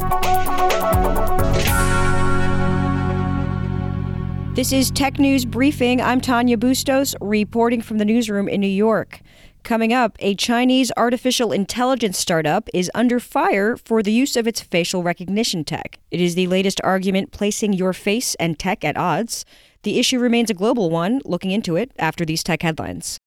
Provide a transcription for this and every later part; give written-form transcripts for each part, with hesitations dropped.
This is Tech News Briefing. I'm Tanya Bustos, reporting from the newsroom in New York. Coming up, a Chinese artificial intelligence startup is under fire for the use of its facial recognition tech. It is the latest argument placing your face and tech at odds. The issue remains a global one. Looking into it after these tech headlines.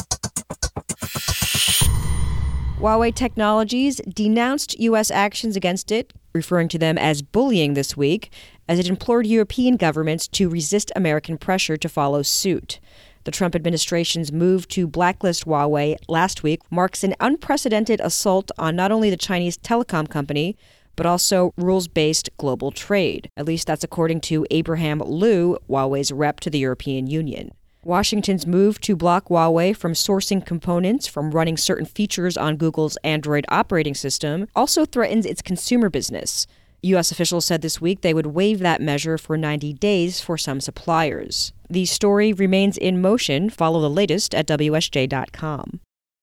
Huawei Technologies denounced U.S. actions against it, referring to them as bullying this week, as it implored European governments to resist American pressure to follow suit. The Trump administration's move to blacklist Huawei last week marks an unprecedented assault on not only the Chinese telecom company, but also rules-based global trade. At least that's according to Abraham Liu, Huawei's rep to the European Union. Washington's move to block Huawei from sourcing components from running certain features on Google's Android operating system also threatens its consumer business. U.S. officials said this week they would waive that measure for 90 days for some suppliers. The story remains in motion. Follow the latest at WSJ.com.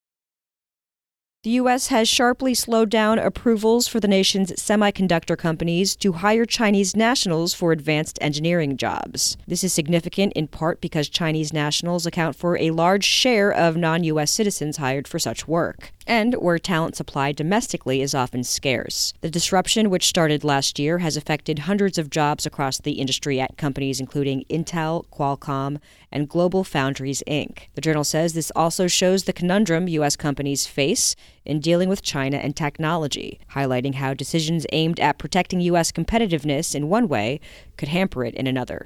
The U.S. has sharply slowed down approvals for the nation's semiconductor companies to hire Chinese nationals for advanced engineering jobs. This is significant in part because Chinese nationals account for a large share of non-U.S. citizens hired for such work, and where talent supply domestically is often scarce. The disruption, which started last year, has affected hundreds of jobs across the industry at companies including Intel, Qualcomm, and Global Foundries, Inc. The journal says this also shows the conundrum U.S. companies face in dealing with China and technology, highlighting how decisions aimed at protecting U.S. competitiveness in one way could hamper it in another.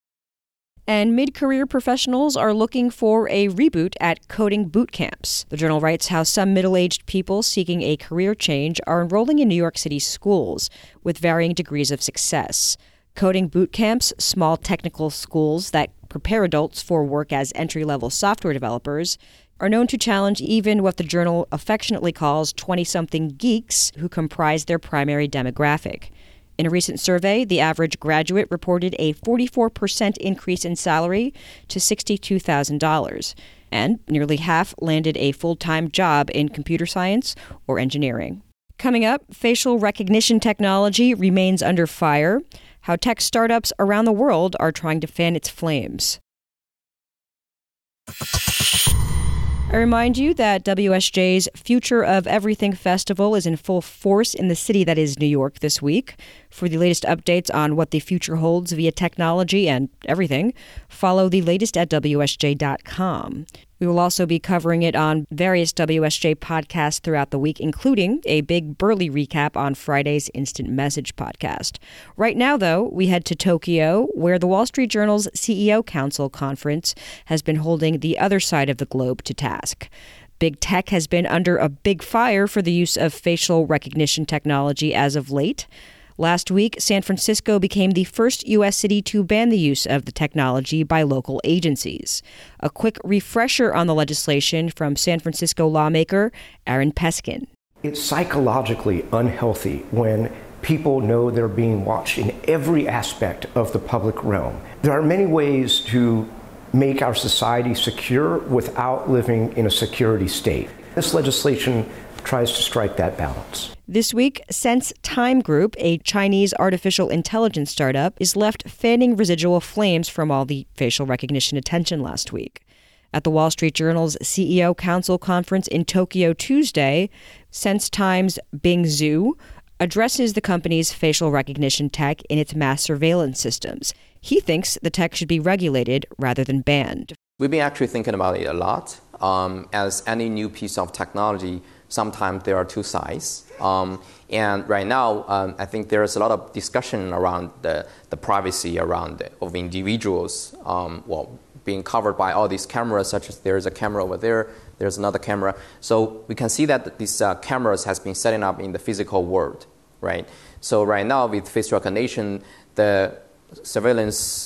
And mid-career professionals are looking for a reboot at coding boot camps. The journal writes how some middle-aged people seeking a career change are enrolling in New York City schools with varying degrees of success. Coding boot camps, small technical schools that prepare adults for work as entry-level software developers, are known to challenge even what the journal affectionately calls 20-something geeks who comprise their primary demographic. In a recent survey, the average graduate reported a 44% increase in salary to $62,000, and nearly half landed a full-time job in computer science or engineering. Coming up, facial recognition technology remains under fire, how tech startups around the world are trying to fan its flames. I remind you that WSJ's Future of Everything Festival is in full force in the city that is New York this week. For the latest updates on what the future holds via technology and everything, follow the latest at WSJ.com. We will also be covering it on various WSJ podcasts throughout the week, including a Big Burly recap on Friday's Instant Message podcast. Right now, though, we head to Tokyo, where the Wall Street Journal's CEO Council conference has been holding the other side of the globe to task. Big tech has been under a big fire for the use of facial recognition technology as of late. Last week, San Francisco became the first U.S. city to ban the use of the technology by local agencies. A quick refresher on the legislation from San Francisco lawmaker Aaron Peskin. It's psychologically unhealthy when people know they're being watched in every aspect of the public realm. There are many ways to make our society secure without living in a security state. This legislation tries to strike that balance. This week, SenseTime Group, a Chinese artificial intelligence startup, is left fanning residual flames from all the facial recognition attention last week. At the Wall Street Journal's CEO Council conference in Tokyo Tuesday, SenseTime's Bing Zhu addresses the company's facial recognition tech in its mass surveillance systems. He thinks the tech should be regulated rather than banned. We've been actually thinking about it a lot. As any new piece of technology, sometimes there are two sides. And right now, I think there's a lot of discussion around the privacy of individuals being covered by all these cameras, such as there's a camera over there, there's another camera. So we can see that these cameras has been setting up in the physical world, right? So right now with face recognition, the surveillance,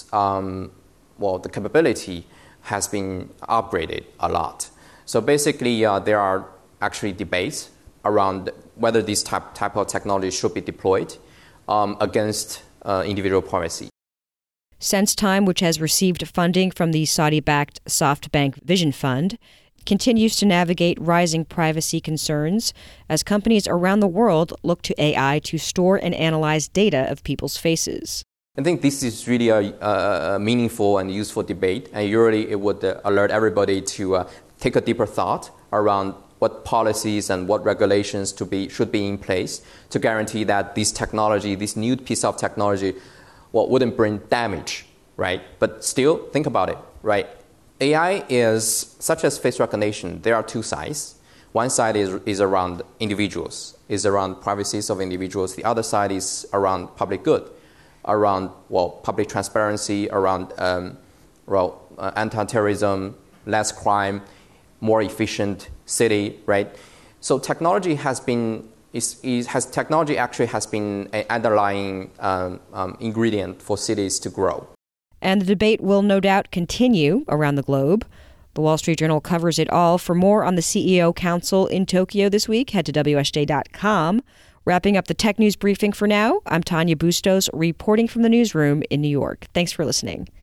the capability has been upgraded a lot. So basically, there are actually debates around whether this type of technology should be deployed against individual privacy. SenseTime, which has received funding from the Saudi-backed SoftBank Vision Fund, continues to navigate rising privacy concerns as companies around the world look to AI to store and analyze data of people's faces. I think this is really a meaningful and useful debate, and usually it would alert everybody to take a deeper thought around what policies and what regulations should be in place to guarantee that this technology, this new piece of technology, wouldn't bring damage, right? But still, think about it, right? AI is, such as face recognition, there are two sides. One side is around individuals, is around privacies of individuals. The other side is around public good, around, public transparency, around, anti-terrorism, less crime, more efficient city, right? So technology technology actually has been an underlying ingredient for cities to grow. And the debate will no doubt continue around the globe. The Wall Street Journal covers it all. For more on the CEO Council in Tokyo this week, head to WSJ.com. Wrapping up the Tech News Briefing for now, I'm Tanya Bustos, reporting from the newsroom in New York. Thanks for listening.